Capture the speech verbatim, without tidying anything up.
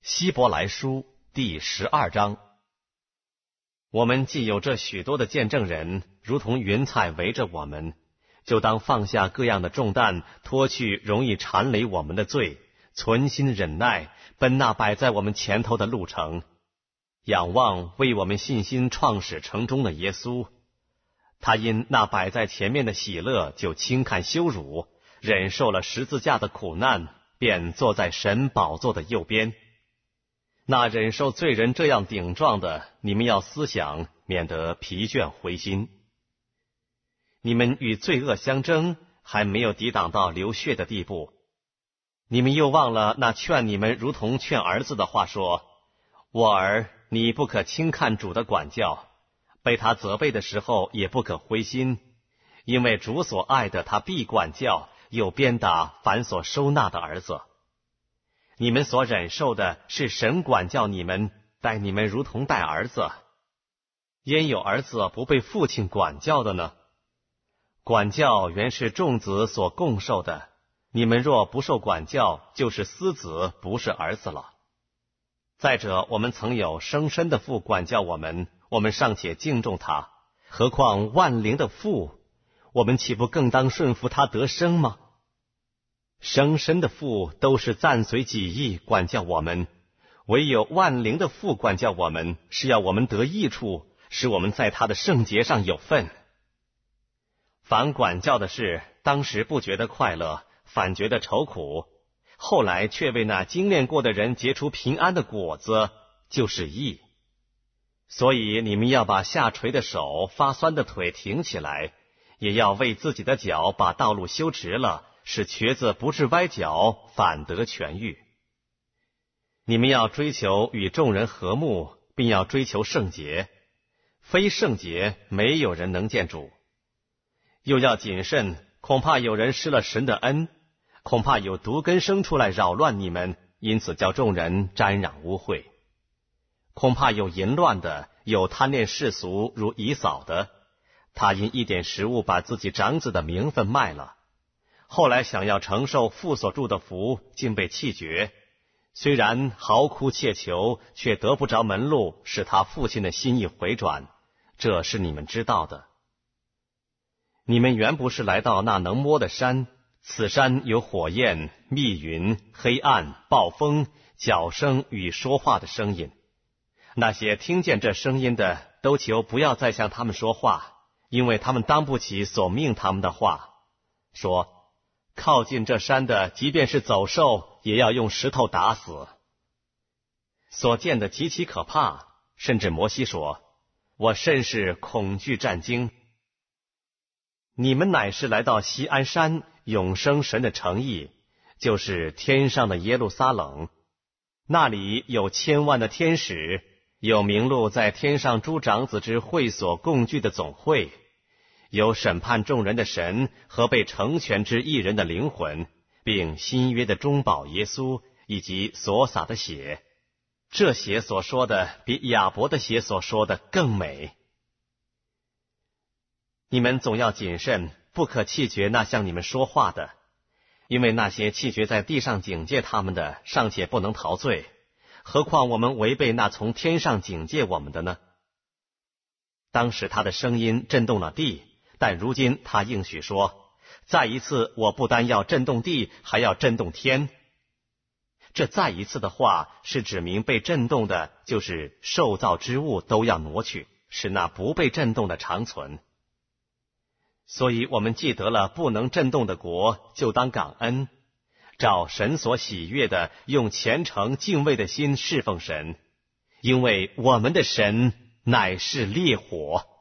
希伯来书第十二章。我们既有这许多的见证人，如同云彩围着我们，就当放下各样的重担，脱去容易缠累我们的罪，存心忍耐，奔那摆在我们前头的路程，仰望为我们信心创始成终的耶稣。他因那摆在前面的喜乐，就轻看羞辱，忍受了十字架的苦难，便坐在神宝座的右边。那忍受罪人这样顶撞的，你们要思想，免得疲倦灰心。你们与罪恶相争，还没有抵挡到流血的地步。你们又忘了那劝你们如同劝儿子的话说：我儿，你不可轻看主的管教，被他责备的时候也不可灰心，因为主所爱的，他必管教，又鞭打凡所收纳的儿子。你们所忍受的是神管教你们，待你们如同待儿子。焉有儿子不被父亲管教的呢？管教原是众子所共受的，你们若不受管教，就是私子，不是儿子了。再者，我们曾有生身的父管教我们，我们尚且敬重他，何况万灵的父，我们岂不更当顺服他得生吗？生身的父都是暂随己意管教我们，唯有万灵的父管教我们，是要我们得益处，使我们在他的圣洁上有份。凡管教的事，当时不觉得快乐，反觉得愁苦，后来却为那经练过的人结出平安的果子，就是义。所以你们要把下垂的手、发酸的腿挺起来，也要为自己的脚把道路修直了，使瘸子不致歪脚，反得痊愈。你们要追求与众人和睦，并要追求圣洁，非圣洁没有人能见主。又要谨慎，恐怕有人失了神的恩，恐怕有毒根生出来扰乱你们，因此叫众人沾染污秽。恐怕有淫乱的，有贪恋世俗如以扫的，他因一点食物把自己长子的名分卖了，后来想要承受父所祝的福，竟被弃绝。虽然嚎哭切求，却得不着门路，使他父亲的心意回转，这是你们知道的。你们原不是来到那能摸的山，此山有火焰、密云、黑暗、暴风、角声与说话的声音。那些听见这声音的，都求不要再向他们说话，因为他们当不起所命他们的话，说靠近这山的，即便是走兽，也要用石头打死。所见的极其可怕，甚至摩西说：我甚是恐惧战惊。你们乃是来到锡安山，永生神的城邑，就是天上的耶路撒冷。那里有千万的天使，有名录在天上诸长子之会所共聚的总会，有审判众人的神和被成全之义人的灵魂，并新约的中保耶稣，以及所洒的血。这血所说的比亚伯的血所说的更美。你们总要谨慎，不可弃绝那向你们说话的，因为那些弃绝在地上警戒他们的，尚且不能逃罪，何况我们违背那从天上警戒我们的呢？当时他的声音震动了地，但如今他应许说：再一次，我不单要震动地，还要震动天。这再一次的话，是指明被震动的，就是受造之物都要挪去，使那不被震动的长存。所以我们既得了不能震动的国，就当感恩，照神所喜悦的，用虔诚敬畏的心侍奉神，因为我们的神乃是烈火。